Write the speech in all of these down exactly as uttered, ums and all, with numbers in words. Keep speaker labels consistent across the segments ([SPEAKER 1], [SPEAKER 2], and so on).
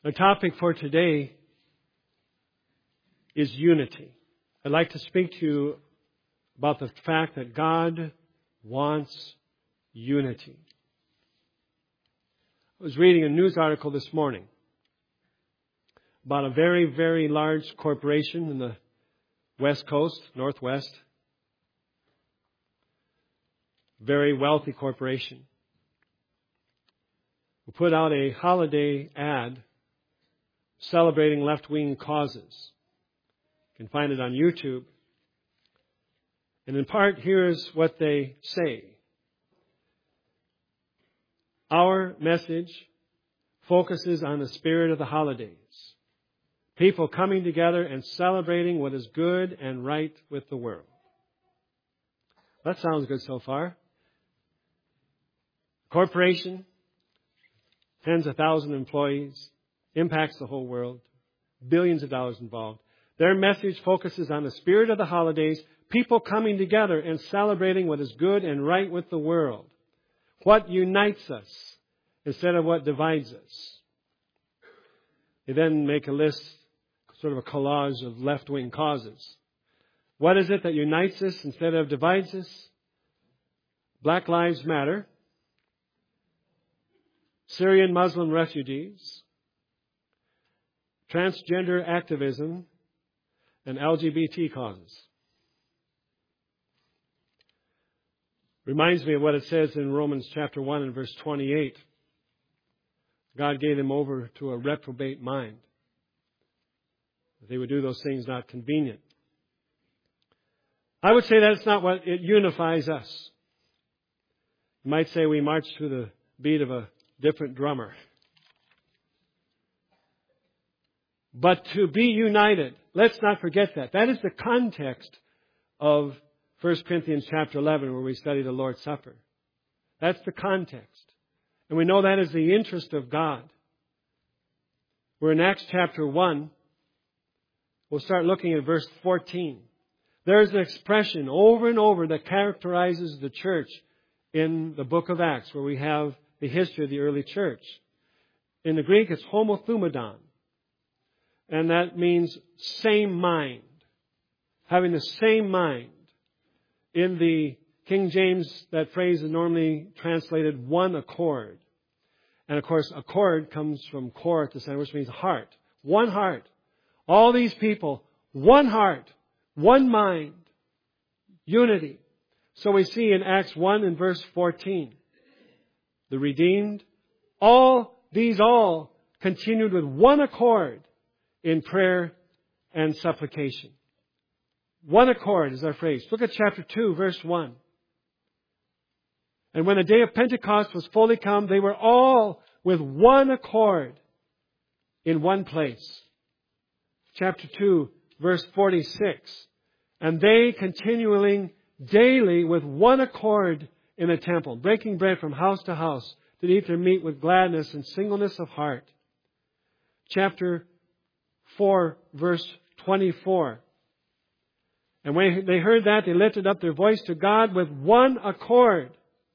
[SPEAKER 1] The topic for today is unity. I'd like to speak to you about the fact that God wants unity. I was reading a news article this morning about a very, very large corporation in the West Coast, Northwest. Very wealthy corporation. We put out a holiday ad celebrating left-wing causes. You can find it on YouTube. And in part, here's what they say. Our message focuses on the spirit of the holidays. People coming together and celebrating what is good and right with the world. That sounds good so far. Corporation, tens of thousands of employees, impacts the whole world, billions of dollars involved. Their message focuses on the spirit of the holidays, people coming together and celebrating what is good and right with the world. What unites us instead of what divides us. They then make a list, sort of a collage of left-wing causes. What is it that unites us instead of divides us? Black Lives Matter, Syrian Muslim refugees, transgender activism, and L G B T causes. Reminds me of what it says in Romans chapter one and verse twenty-eight. God gave them over to a reprobate mind. They would do those things not convenient. I would say that's not what it unifies us. You might say we march to the beat of a different drummer. But to be united, let's not forget that. That is the context of First Corinthians chapter eleven where we study the Lord's Supper. That's the context. And we know that is the interest of God. We're in Acts chapter one. We'll start looking at verse fourteen. There's an expression over and over that characterizes the church in the book of Acts where we have the history of the early church. In the Greek, it's homothumadon. And that means same mind. Having the same mind. In the King James, that phrase is normally translated one accord. And of course, accord comes from core at the center, which means heart. One heart. All these people, one heart, one mind, unity. So we see in Acts one and verse fourteen, the redeemed, all, these all continued with one accord in prayer and supplication. One accord is our phrase. Look at chapter two, verse one. And when the day of Pentecost was fully come, they were all with one accord in one place. Chapter two, verse forty-six. And they continuing daily with one accord in the temple, breaking bread from house to house, did eat their meat with gladness and singleness of heart. Chapter four, verse twenty-four. And when they heard that, they lifted up their voice to God with one accord.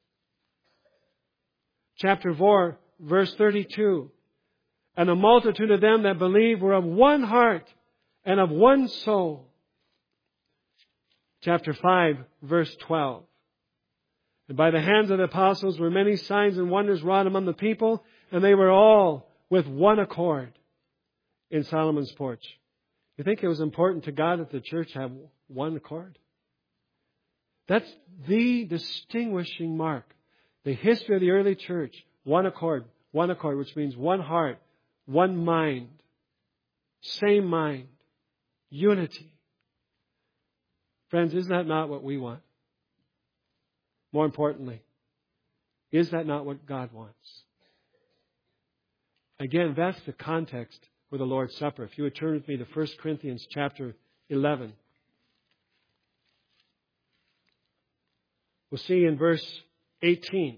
[SPEAKER 1] Chapter four, verse thirty-two. And the multitude of them that believed were of one heart and of one soul. Chapter five, verse twelve. And by the hands of the apostles were many signs and wonders wrought among the people, and they were all with one accord in Solomon's porch. You think it was important to God that the church have one accord? That's the distinguishing mark. The history of the early church, one accord, one accord, which means one heart, one mind, same mind, unity. Friends, isn't that not what we want? More importantly, is that not what God wants? Again, that's the context for the Lord's Supper. If you would turn with me to First Corinthians chapter eleven. We'll see in verse eighteen.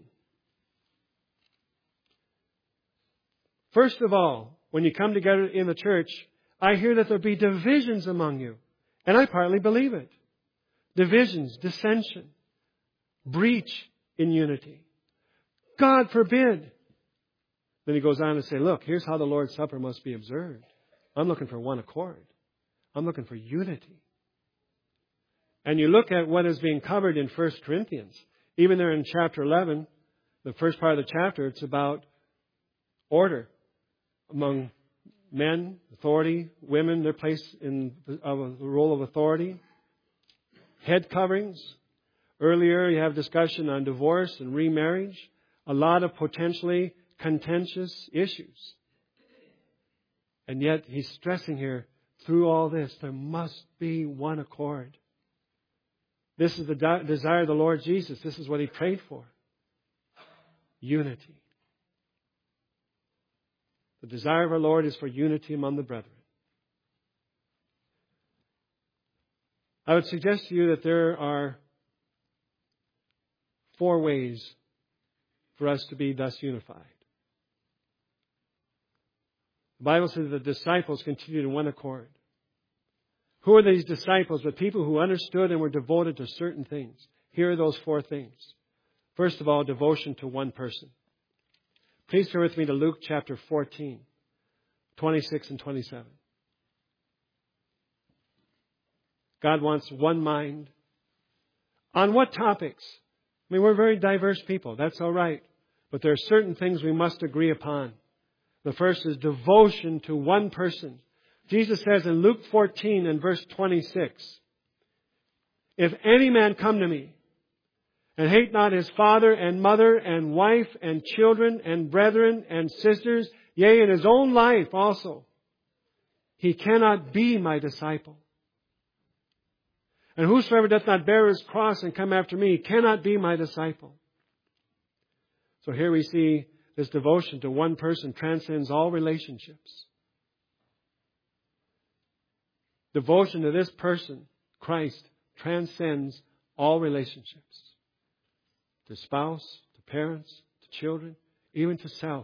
[SPEAKER 1] First of all, when you come together in the church, I hear that there be divisions among you. And I partly believe it. Divisions, dissension, breach in unity. God forbid. Then he goes on to say, look, here's how the Lord's Supper must be observed. I'm looking for one accord. I'm looking for unity. And you look at what is being covered in First Corinthians. Even there in chapter eleven, the first part of the chapter, it's about order among men, authority, women, their place in the role of authority, head coverings. Earlier, you have discussion on divorce and remarriage, a lot of potentially contentious issues. And yet, he's stressing here, through all this, there must be one accord. This is the de- desire of the Lord Jesus. This is what He prayed for. Unity. The desire of our Lord is for unity among the brethren. I would suggest to you that there are four ways for us to be thus unified. The Bible says the disciples continued in one accord. Who are these disciples? But people who understood and were devoted to certain things. Here are those four things. First of all, devotion to one person. Please turn with me to Luke chapter fourteen, twenty-six and twenty-seven. God wants one mind. On what topics? I mean, we're very diverse people. That's all right. But there are certain things we must agree upon. The first is devotion to one person. Jesus says in Luke fourteen and verse twenty-six, if any man come to me and hate not his father and mother and wife and children and brethren and sisters, yea, and his own life also, he cannot be my disciple. And whosoever doth not bear his cross and come after me cannot be my disciple. So here we see this devotion to one person transcends all relationships. Devotion to this person, Christ, transcends all relationships. To spouse, to parents, to children, even to self.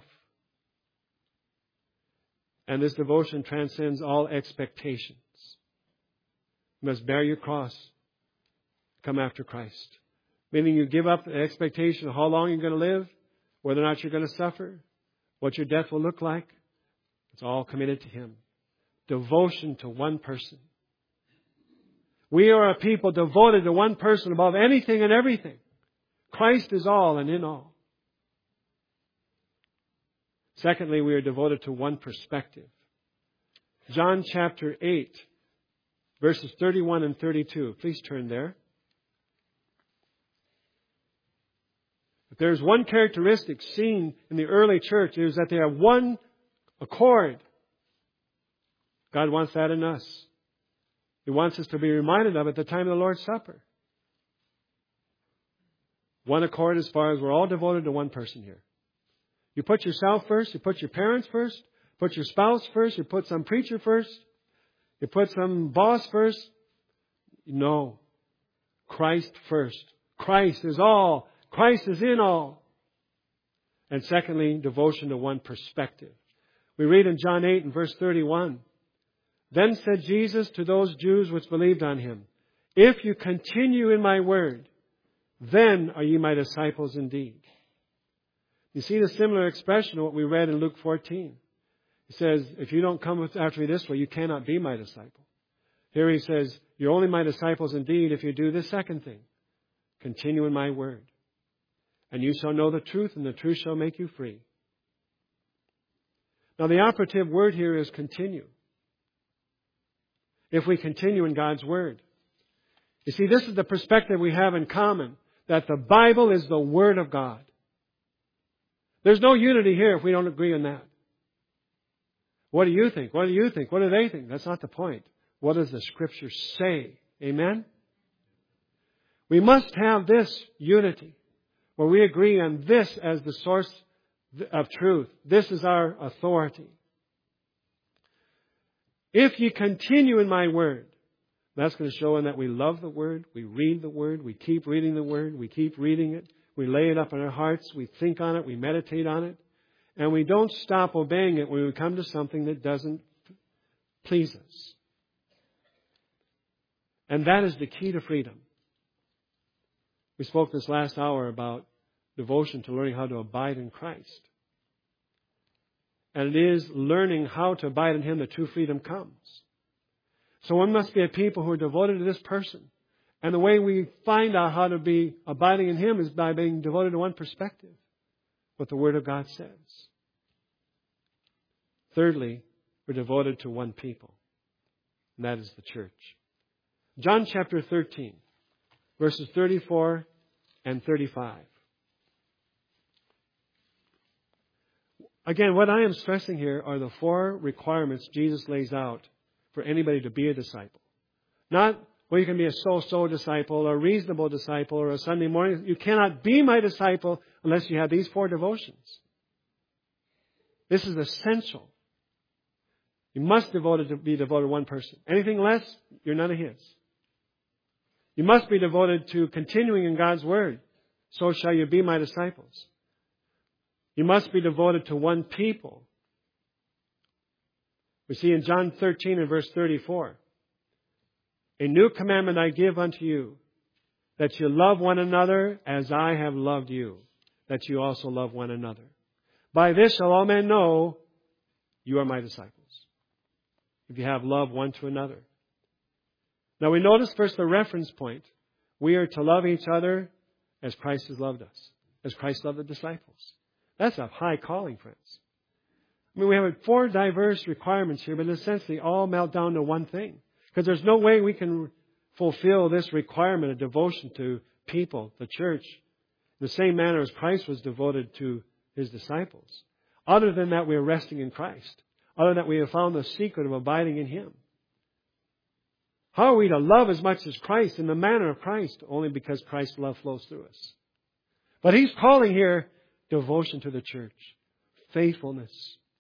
[SPEAKER 1] And this devotion transcends all expectations. You must bear your cross. Come after Christ. Meaning you give up the expectation of how long you're going to live, whether or not you're going to suffer, what your death will look like. It's all committed to Him. Devotion to one person. We are a people devoted to one person above anything and everything. Christ is all and in all. Secondly, we are devoted to one perspective. John chapter eight, verses thirty-one and thirty-two. Please turn there. If there's one characteristic seen in the early church, it is that they have one accord. God wants that in us. He wants us to be reminded of it at the time of the Lord's Supper. One accord as far as we're all devoted to one person here. You put yourself first, you put your parents first, put your spouse first, you put some preacher first, you put some boss first. No. Christ first. Christ is all. Christ is in all. And secondly, devotion to one perspective. We read in John eight and verse thirty-one, then said Jesus to those Jews which believed on Him, if you continue in my word, then are ye my disciples indeed. You see the similar expression of what we read in Luke fourteen. He says, if you don't come after me this way, you cannot be my disciple. Here He says, you're only my disciples indeed if you do this second thing. Continue in my word. And you shall know the truth, and the truth shall make you free. Now the operative word here is continue. If we continue in God's word. You see, this is the perspective we have in common, that the Bible is the Word of God. There's no unity here if we don't agree on that. What do you think? What do you think? What do they think? That's not the point. What does the Scripture say? Amen? We must have this unity, where we agree on this as the source of truth. This is our authority. If ye continue in my word, that's going to show in that we love the word, we read the word, we keep reading the word, we keep reading it, we lay it up in our hearts, we think on it, we meditate on it, and we don't stop obeying it when we come to something that doesn't please us. And that is the key to freedom. We spoke this last hour about devotion to learning how to abide in Christ. and it is learning how to abide in Him that true freedom comes. So one must be a people who are devoted to this person. And the way we find out how to be abiding in Him is by being devoted to one perspective, what the Word of God says. Thirdly, we're devoted to one people, and that is the church. John chapter thirteen, verses thirty-four and thirty-five. Again, what I am stressing here are the four requirements Jesus lays out for anybody to be a disciple. Not, well, you can be a so-so disciple, or a reasonable disciple, or a Sunday morning. You cannot be my disciple unless you have these four devotions. This is essential. You must devoted to be devoted to one person. Anything less, you're none of His. You must be devoted to continuing in God's Word. So shall you be my disciples. You must be devoted to one people. We see in John thirteen and verse thirty-four, a new commandment I give unto you, that you love one another as I have loved you, that you also love one another. By this shall all men know you are my disciples, if you have love one to another. Now we notice first the reference point. We are to love each other as Christ has loved us, as Christ loved the disciples. That's a high calling, friends. I mean, we have four diverse requirements here, but essentially all melt down to one thing. Because there's no way we can fulfill this requirement of devotion to people, the church, in the same manner as Christ was devoted to His disciples. Other than that, we are resting in Christ. Other than that, we have found the secret of abiding in Him. How are we to love as much as Christ in the manner of Christ? Only because Christ's love flows through us. But He's calling here devotion to the church, faithfulness,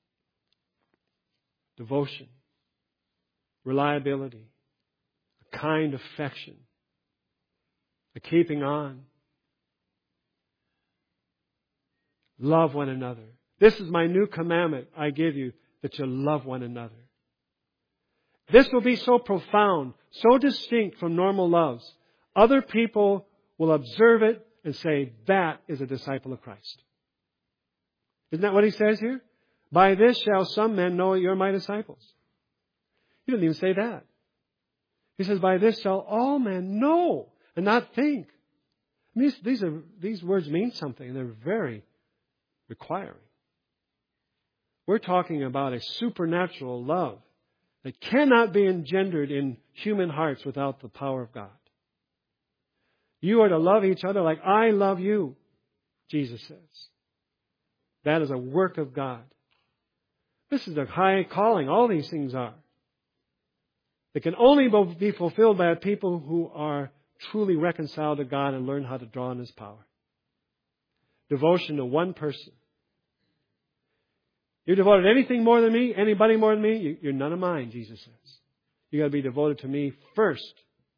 [SPEAKER 1] devotion, reliability, a kind affection, a keeping on. Love one another. This is my new commandment I give you, that you love one another. This will be so profound, so distinct from normal loves. Other people will observe it and say, that is a disciple of Christ. Isn't that what He says here? By this shall some men know you're my disciples. He doesn't even say that. He says, by this shall all men know and not think. I mean, these, these, are, these words mean something. They're very requiring. We're talking about a supernatural love that cannot be engendered in human hearts without the power of God. You are to love each other like I love you, Jesus says. That is a work of God. This is a high calling. All these things are. They can only be fulfilled by a people who are truly reconciled to God and learn how to draw on His power. Devotion to one person. You're devoted to anything more than me, anybody more than me, you're none of mine, Jesus says. You've got to be devoted to me first.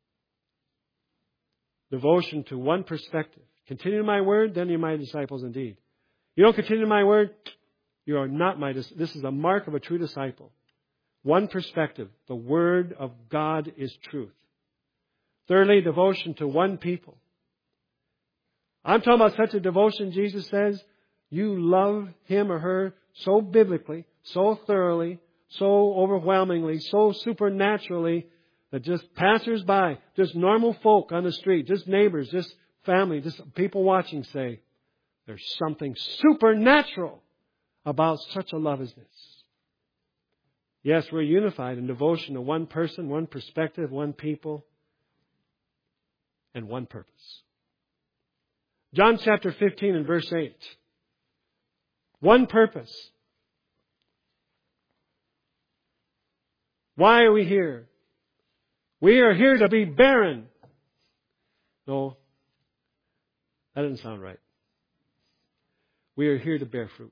[SPEAKER 1] Devotion to one perspective. Continue my word, then you're my disciples indeed. You don't continue my word, you are not my disciples. This is a mark of a true disciple. One perspective. The Word of God is truth. Thirdly, devotion to one people. I'm talking about such a devotion, Jesus says, you love him or her so biblically, so thoroughly, so overwhelmingly, so supernaturally, that just passers-by, just normal folk on the street, just neighbors, just family, just people watching say, there's something supernatural about such a love as this. Yes, we're unified in devotion to one person, one perspective, one people, and one purpose. John chapter fifteen and verse eight. One purpose. Why are we here? We are here to be barren. No, that doesn't sound right. We are here to bear fruit.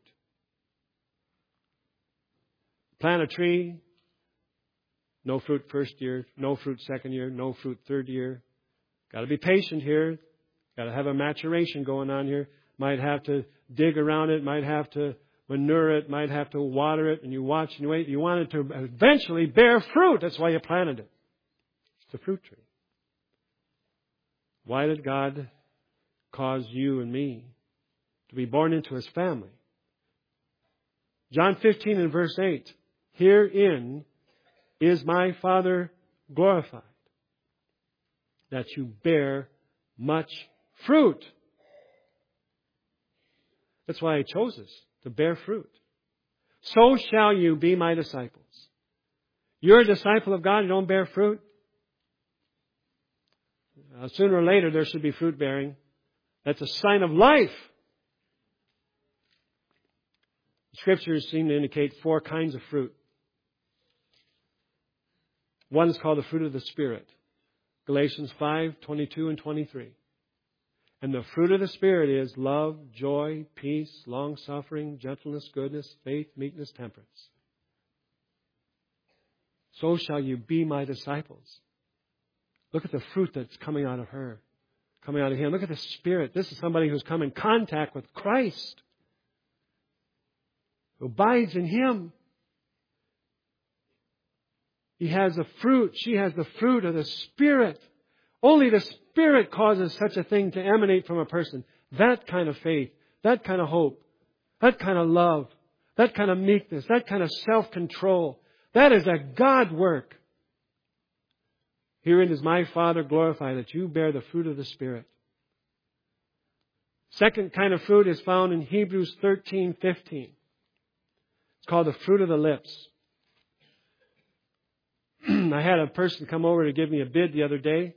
[SPEAKER 1] Plant a tree, no fruit first year, no fruit second year, no fruit third year. Got to be patient here. Got to have a maturation going on here. Might have to dig around it, might have to manure it, might have to water it, and you watch and you wait. You want it to eventually bear fruit. That's why you planted it. It's a fruit tree. Why did God cause you and me to be born into His family? John fifteen and verse eight. Herein is my Father glorified, that you bear much fruit. That's why He chose us, to bear fruit. So shall you be my disciples. You're a disciple of God, you don't bear fruit. Uh, sooner or later there should be fruit bearing. That's a sign of life. Scriptures seem to indicate four kinds of fruit. One is called the fruit of the Spirit. Galatians five, twenty-two and twenty-three. And the fruit of the Spirit is love, joy, peace, long-suffering, gentleness, goodness, faith, meekness, temperance. So shall you be my disciples. Look at the fruit that's coming out of her, coming out of him. Look at the Spirit. This is somebody who's come in contact with Christ, who abides in Him. He has the fruit. She has the fruit of the Spirit. Only the Spirit causes such a thing to emanate from a person. That kind of faith, that kind of hope, that kind of love, that kind of meekness, that kind of self-control. That is a God work. Herein is my Father glorified, that you bear the fruit of the Spirit. Second kind of fruit is found in Hebrews thirteen fifteen. It's called the fruit of the lips. I had a person come over to give me a bid the other day.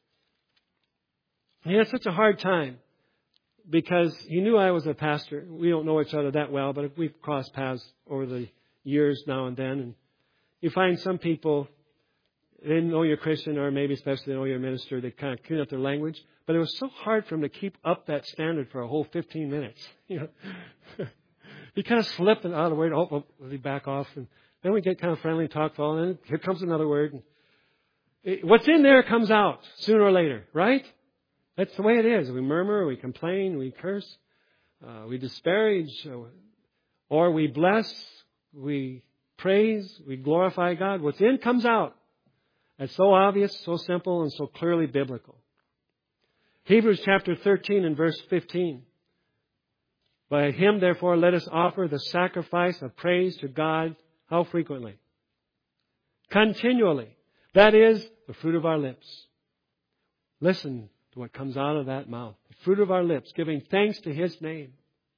[SPEAKER 1] He had such a hard time because he knew I was a pastor. We don't know each other that well, but we've crossed paths over the years now and then. And you find some people, they didn't know you're Christian, or maybe especially they know you're a minister, they kind of clean up their language. But it was so hard for him to keep up that standard for a whole fifteen minutes. You know, he kind of slipped out of the word. Oh, oh, he back off, and then we get kind of friendly and talk, and then here comes another word. And it, what's in there comes out sooner or later, right? That's the way it is. We murmur, we complain, we curse, uh, we disparage, or we bless, we praise, we glorify God. What's in comes out. That's so obvious, so simple, and so clearly biblical. Hebrews chapter thirteen and verse fifteen. By Him, therefore, let us offer the sacrifice of praise to God. How frequently? Continually. That is the fruit of our lips. Listen to what comes out of that mouth. The fruit of our lips, giving thanks to His name.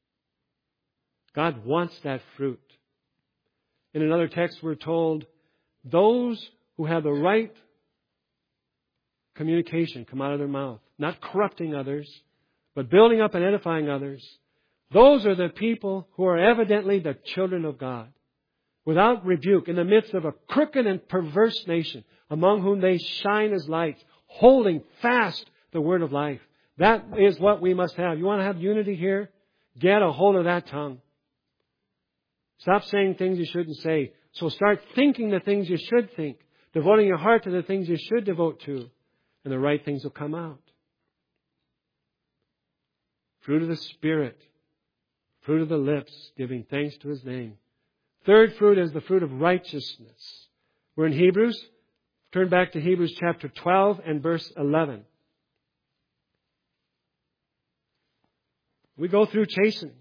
[SPEAKER 1] God wants that fruit. In another text, we're told, those who have the right communication come out of their mouth, not corrupting others, but building up and edifying others. Those are the people who are evidently the children of God, without rebuke, in the midst of a crooked and perverse nation, among whom they shine as lights, holding fast the word of life. That is what we must have. You want to have unity here? Get a hold of that tongue. Stop saying things you shouldn't say. So start thinking the things you should think, devoting your heart to the things you should devote to, and the right things will come out. Fruit of the Spirit. Fruit of the lips, giving thanks to His name. Third fruit is the fruit of righteousness. We're in Hebrews. Turn back to Hebrews chapter twelve and verse eleven. We go through chastening.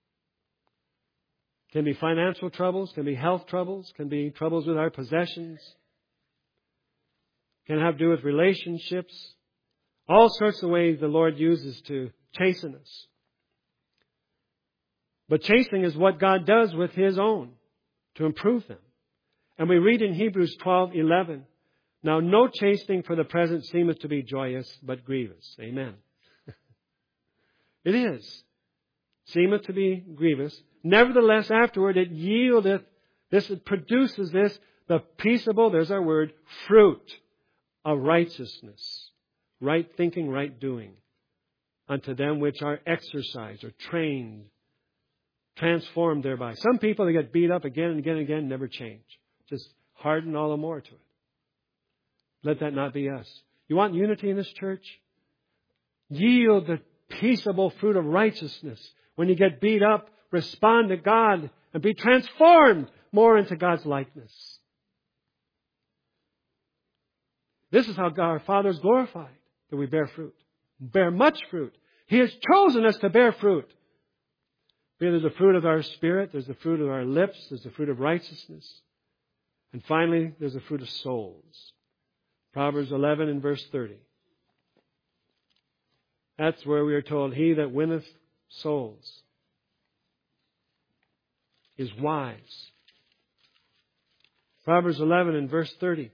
[SPEAKER 1] Can be financial troubles, can be health troubles, can be troubles with our possessions, can have to do with relationships. All sorts of ways the Lord uses to chasten us. But chastening is what God does with His own to improve them. And we read in Hebrews twelve eleven, now no chastening for the present seemeth to be joyous, but grievous. Amen. It is. Seemeth to be grievous. Nevertheless, afterward it yieldeth, this it produces this, the peaceable, there's our word, fruit of righteousness. Right thinking, right doing. Unto them which are exercised or trained, transformed thereby. Some people, they get beat up again and again and again, never change. Just harden all the more to it. Let that not be us. You want unity in this church? Yield the peaceable fruit of righteousness. When you get beat up, respond to God and be transformed more into God's likeness. This is how God, our Father, is glorified, that we bear fruit. Bear much fruit. He has chosen us to bear fruit. There's the fruit of our spirit. There's the fruit of our lips. There's the fruit of righteousness. And finally, there's the fruit of souls. Proverbs eleven and verse thirty. That's where we are told, he that winneth souls is wise. Proverbs eleven and verse thirty.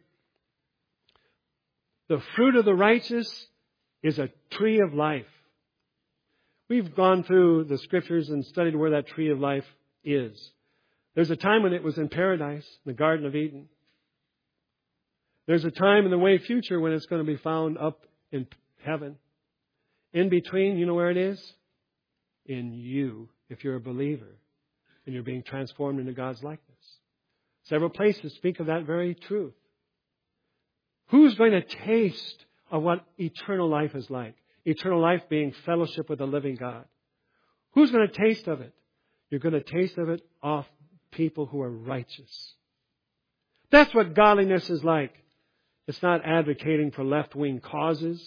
[SPEAKER 1] The fruit of the righteous is a tree of life. We've gone through the scriptures and studied where that tree of life is. There's a time when it was in paradise, the Garden of Eden. There's a time in the way future when it's going to be found up in heaven. In between, you know where it is? In you, if you're a believer, and you're being transformed into God's likeness. Several places speak of that very truth. Who's going to taste of what eternal life is like? Eternal life being fellowship with the living God. Who's going to taste of it? You're going to taste of it off people who are righteous. That's what godliness is like. It's not advocating for left-wing causes.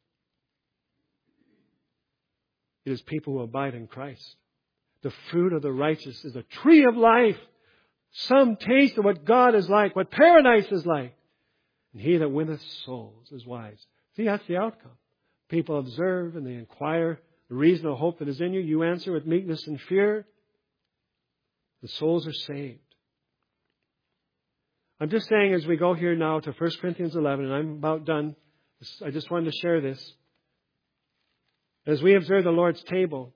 [SPEAKER 1] It is people who abide in Christ. The fruit of the righteous is a tree of life. Some taste of what God is like, what paradise is like. And he that winneth souls is wise. See, that's the outcome. People observe and they inquire the reason of hope that is in you. You answer with meekness and fear. The souls are saved. I'm just saying as we go here now to First Corinthians eleven, and I'm about done. I just wanted to share this. As we observe the Lord's table,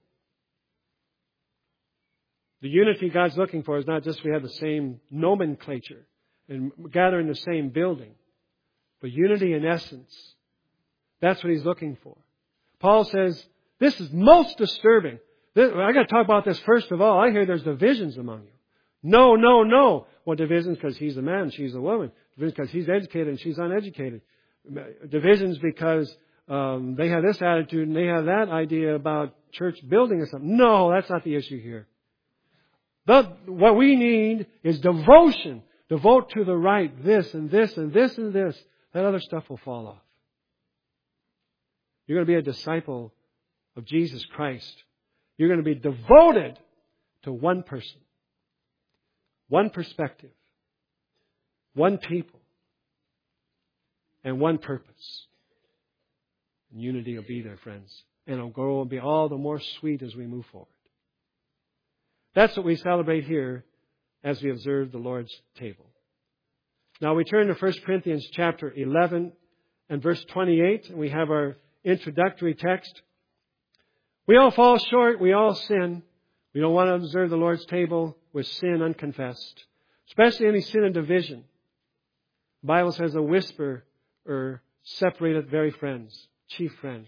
[SPEAKER 1] the unity God's looking for is not just we have the same nomenclature and gather in the same building, but unity in essence. That's what He's looking for. Paul says, this is most disturbing. This, I got to talk about this first of all. I hear there's divisions among you. No, no, no. What divisions? Because he's a man, she's a woman. Divisions because he's educated and she's uneducated. Divisions because um, they have this attitude and they have that idea about church building or something. No, that's not the issue here. But what we need is devotion. Devote to the right, this and this and this and this. That other stuff will fall off. You're going to be a disciple of Jesus Christ. You're going to be devoted to one person, one perspective, one people, and one purpose. And unity will be there, friends. And it'll grow and be all the more sweet as we move forward. That's what we celebrate here as we observe the Lord's table. Now we turn to First Corinthians chapter eleven and verse twenty-eight, and we have our introductory text. We all fall short. We all sin. We don't want to observe the Lord's table with sin unconfessed, especially any sin of division. The Bible says a whisper or separated very friends, chief friends.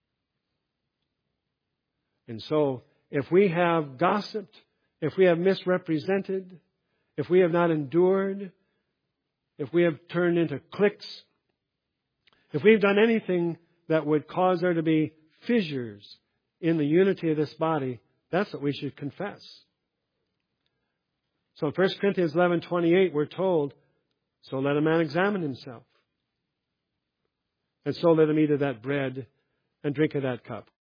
[SPEAKER 1] And so if we have gossiped, if we have misrepresented, if we have not endured, if we have turned into cliques, if we've done anything that would cause there to be fissures in the unity of this body, that's what we should confess. So in First Corinthians eleven twenty-eight, we're told, so let a man examine himself. And so let him eat of that bread and drink of that cup.